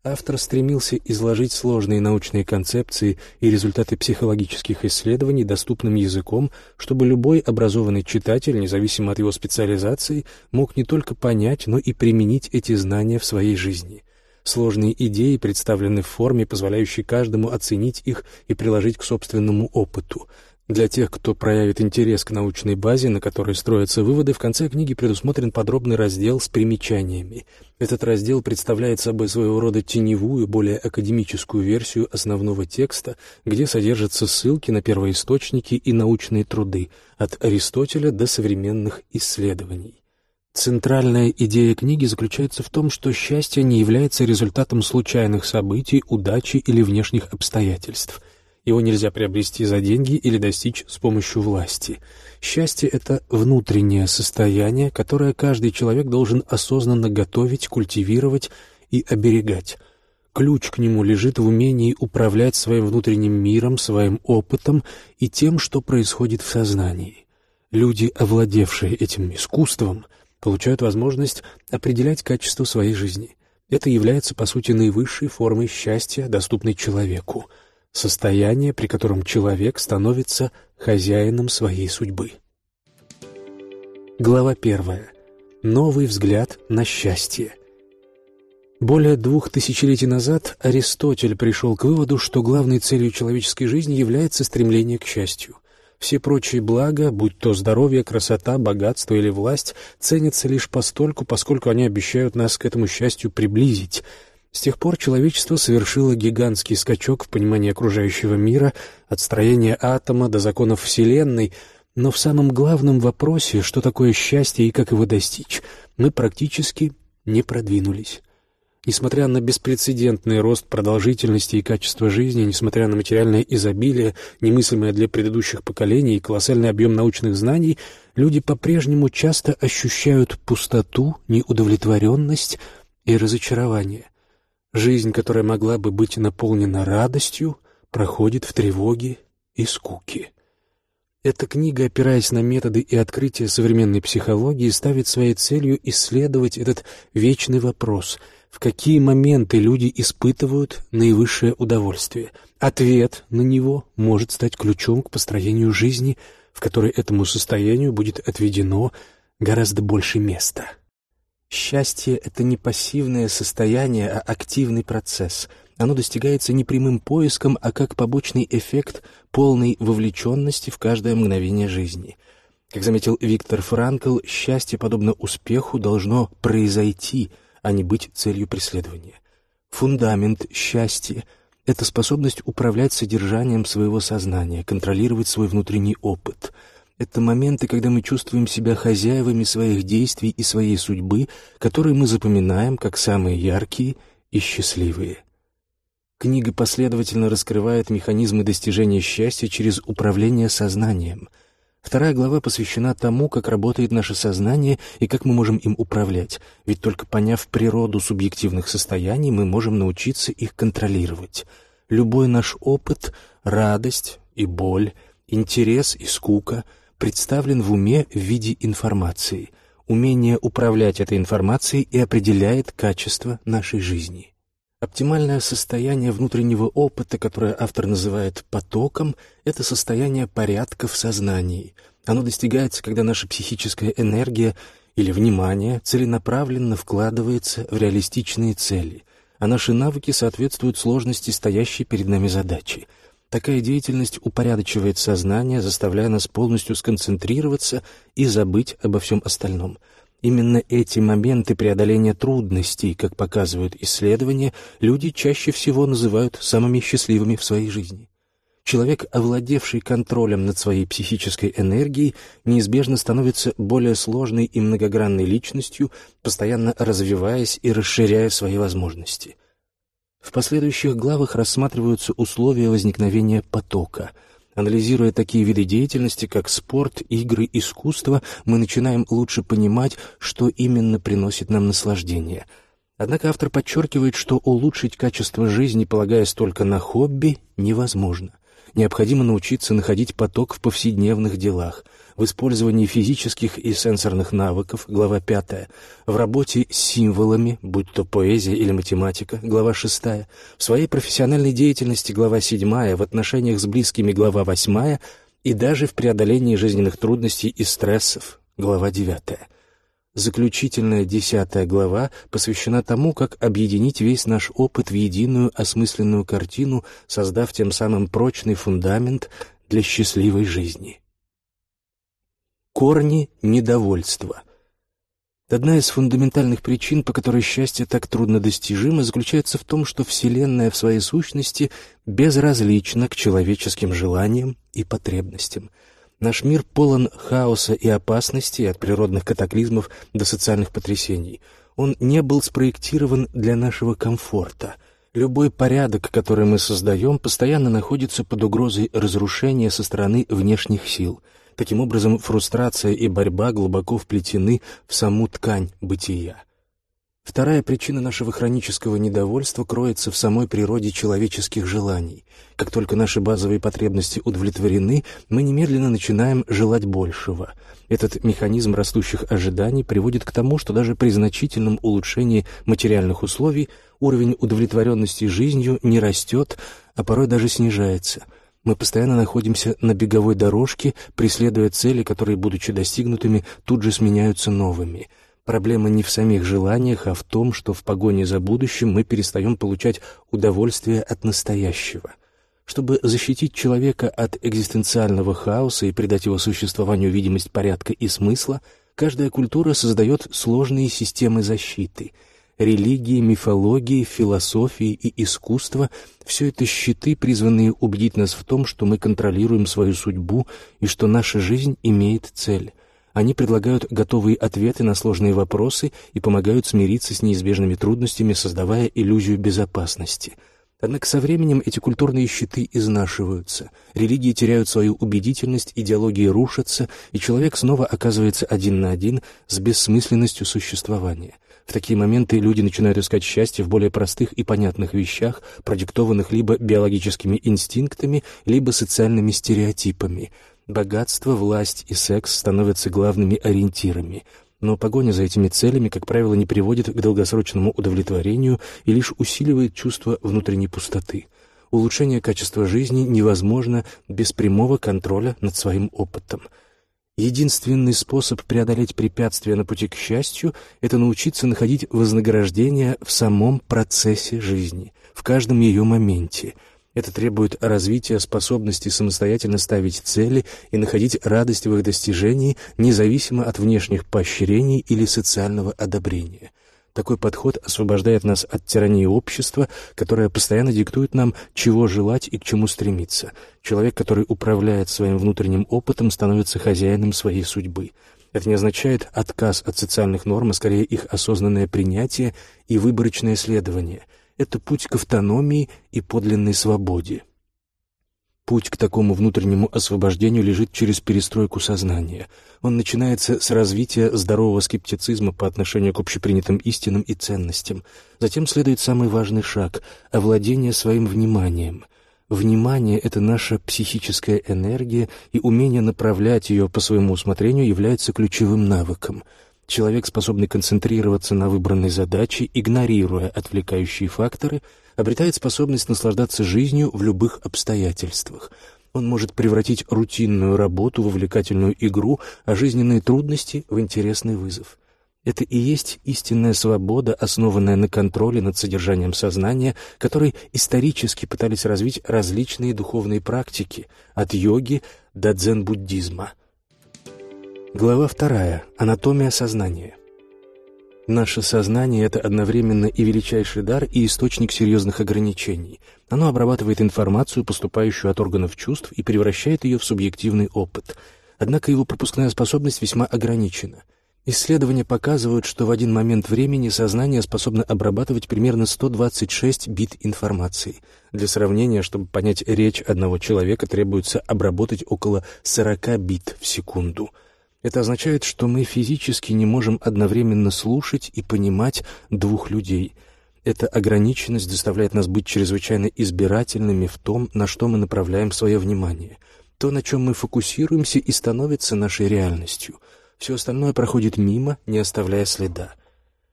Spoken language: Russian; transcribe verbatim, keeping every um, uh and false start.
Автор стремился изложить сложные научные концепции и результаты психологических исследований доступным языком, чтобы любой образованный читатель, независимо от его специализации, мог не только понять, но и применить эти знания в своей жизни. Сложные идеи представлены в форме, позволяющей каждому оценить их и приложить к собственному опыту. Для тех, кто проявит интерес к научной базе, на которой строятся выводы, в конце книги предусмотрен подробный раздел с примечаниями. Этот раздел представляет собой своего рода теневую, более академическую версию основного текста, где содержатся ссылки на первоисточники и научные труды, от Аристотеля до современных исследований. Центральная идея книги заключается в том, что счастье не является результатом случайных событий, удачи или внешних обстоятельств. Его нельзя приобрести за деньги или достичь с помощью власти. Счастье — это внутреннее состояние, которое каждый человек должен осознанно готовить, культивировать и оберегать. Ключ к нему лежит в умении управлять своим внутренним миром, своим опытом и тем, что происходит в сознании. Люди, овладевшие этим искусством, получают возможность определять качество своей жизни. Это является, по сути, наивысшей формой счастья, доступной человеку. Состояние, при котором человек становится хозяином своей судьбы. Глава первая. Новый взгляд на счастье. Более двух тысячелетий назад Аристотель пришел к выводу, что главной целью человеческой жизни является стремление к счастью. Все прочие блага, будь то здоровье, красота, богатство или власть, ценятся лишь постольку, поскольку они обещают нас к этому счастью приблизить. С тех пор человечество совершило гигантский скачок в понимании окружающего мира, от строения атома до законов Вселенной, но в самом главном вопросе, что такое счастье и как его достичь, мы практически не продвинулись. Несмотря на беспрецедентный рост продолжительности и качества жизни, несмотря на материальное изобилие, немыслимое для предыдущих поколений, и колоссальный объем научных знаний, люди по-прежнему часто ощущают пустоту, неудовлетворенность и разочарование. Жизнь, которая могла бы быть наполнена радостью, проходит в тревоге и скуке. Эта книга, опираясь на методы и открытия современной психологии, ставит своей целью исследовать этот вечный вопрос: в какие моменты люди испытывают наивысшее удовольствие. Ответ на него может стать ключом к построению жизни, в которой этому состоянию будет отведено гораздо больше места. Счастье — это не пассивное состояние, а активный процесс. Оно достигается не прямым поиском, а как побочный эффект полной вовлеченности в каждое мгновение жизни. Как заметил Виктор Франкл, счастье, подобно успеху, должно произойти, а не быть целью преследования. Фундамент счастья — это способность управлять содержанием своего сознания, контролировать свой внутренний опыт. Это моменты, когда мы чувствуем себя хозяевами своих действий и своей судьбы, которые мы запоминаем как самые яркие и счастливые. Книга последовательно раскрывает механизмы достижения счастья через управление сознанием. Вторая глава посвящена тому, как работает наше сознание и как мы можем им управлять, ведь только поняв природу субъективных состояний, мы можем научиться их контролировать. Любой наш опыт, радость и боль, интерес и скука представлен в уме в виде информации. Умение управлять этой информацией и определяет качество нашей жизни. Оптимальное состояние внутреннего опыта, которое автор называет потоком, это состояние порядка в сознании. Оно достигается, когда наша психическая энергия или внимание целенаправленно вкладывается в реалистичные цели, а наши навыки соответствуют сложности стоящей перед нами задачи. Такая деятельность упорядочивает сознание, заставляя нас полностью сконцентрироваться и забыть обо всем остальном. Именно эти моменты преодоления трудностей, как показывают исследования, люди чаще всего называют самыми счастливыми в своей жизни. Человек, овладевший контролем над своей психической энергией, неизбежно становится более сложной и многогранной личностью, постоянно развиваясь и расширяя свои возможности. В последующих главах рассматриваются условия возникновения потока. Анализируя такие виды деятельности, как спорт, игры, искусство, мы начинаем лучше понимать, что именно приносит нам наслаждение. Однако автор подчеркивает, что улучшить качество жизни, полагаясь только на хобби, невозможно. Необходимо научиться находить поток в повседневных делах, в использовании физических и сенсорных навыков, глава пятая, в работе с символами, будь то поэзия или математика, глава шестая, в своей профессиональной деятельности, глава седьмая, в отношениях с близкими, глава восьмая, и даже в преодолении жизненных трудностей и стрессов, глава девятая. Заключительная десятая глава посвящена тому, как объединить весь наш опыт в единую осмысленную картину, создав тем самым прочный фундамент для счастливой жизни. Корни недовольства. Одна из фундаментальных причин, по которой счастье так трудно достижимо, заключается в том, что Вселенная в своей сущности безразлична к человеческим желаниям и потребностям. Наш мир полон хаоса и опасностей, от природных катаклизмов до социальных потрясений. Он не был спроектирован для нашего комфорта. Любой порядок, который мы создаем, постоянно находится под угрозой разрушения со стороны внешних сил. Таким образом, фрустрация и борьба глубоко вплетены в саму ткань бытия. Вторая причина нашего хронического недовольства кроется в самой природе человеческих желаний. Как только наши базовые потребности удовлетворены, мы немедленно начинаем желать большего. Этот механизм растущих ожиданий приводит к тому, что даже при значительном улучшении материальных условий уровень удовлетворенности жизнью не растет, а порой даже снижается. Мы постоянно находимся на беговой дорожке, преследуя цели, которые, будучи достигнутыми, тут же сменяются новыми. Проблема не в самих желаниях, а в том, что в погоне за будущим мы перестаем получать удовольствие от настоящего. Чтобы защитить человека от экзистенциального хаоса и придать его существованию видимость порядка и смысла, каждая культура создает сложные системы защиты. Религии, мифологии, философии и искусство — все это щиты, призванные убедить нас в том, что мы контролируем свою судьбу и что наша жизнь имеет цель. Они предлагают готовые ответы на сложные вопросы и помогают смириться с неизбежными трудностями, создавая иллюзию безопасности. Однако со временем эти культурные щиты изнашиваются, религии теряют свою убедительность, идеологии рушатся, и человек снова оказывается один на один с бессмысленностью существования. В такие моменты люди начинают искать счастье в более простых и понятных вещах, продиктованных либо биологическими инстинктами, либо социальными стереотипами. Богатство, власть и секс становятся главными ориентирами, но погоня за этими целями, как правило, не приводит к долгосрочному удовлетворению и лишь усиливает чувство внутренней пустоты. Улучшение качества жизни невозможно без прямого контроля над своим опытом. Единственный способ преодолеть препятствия на пути к счастью — это научиться находить вознаграждение в самом процессе жизни, в каждом ее моменте. Это требует развития способности самостоятельно ставить цели и находить радость в их достижении, независимо от внешних поощрений или социального одобрения. Такой подход освобождает нас от тирании общества, которое постоянно диктует нам, чего желать и к чему стремиться. Человек, который управляет своим внутренним опытом, становится хозяином своей судьбы. Это не означает отказ от социальных норм, а скорее их осознанное принятие и выборочное следование. Это путь к автономии и подлинной свободе. Путь к такому внутреннему освобождению лежит через перестройку сознания. Он начинается с развития здорового скептицизма по отношению к общепринятым истинам и ценностям. Затем следует самый важный шаг — овладение своим вниманием. Внимание — это наша психическая энергия, и умение направлять ее по своему усмотрению является ключевым навыком. Человек, способный концентрироваться на выбранной задаче, игнорируя отвлекающие факторы, обретает способность наслаждаться жизнью в любых обстоятельствах. Он может превратить рутинную работу в увлекательную игру, а жизненные трудности — в интересный вызов. Это и есть истинная свобода, основанная на контроле над содержанием сознания, который исторически пытались развить различные духовные практики, от йоги до дзен-буддизма. Глава вторая. Анатомия сознания. Наше сознание — это одновременно и величайший дар, и источник серьезных ограничений. Оно обрабатывает информацию, поступающую от органов чувств, и превращает ее в субъективный опыт. Однако его пропускная способность весьма ограничена. Исследования показывают, что в один момент времени сознание способно обрабатывать примерно сто двадцать шесть бит информации. Для сравнения, чтобы понять речь одного человека, требуется обработать около сорок бит в секунду. Это означает, что мы физически не можем одновременно слушать и понимать двух людей. Эта ограниченность заставляет нас быть чрезвычайно избирательными в том, на что мы направляем свое внимание. То, на чем мы фокусируемся, и становится нашей реальностью. Все остальное проходит мимо, не оставляя следа.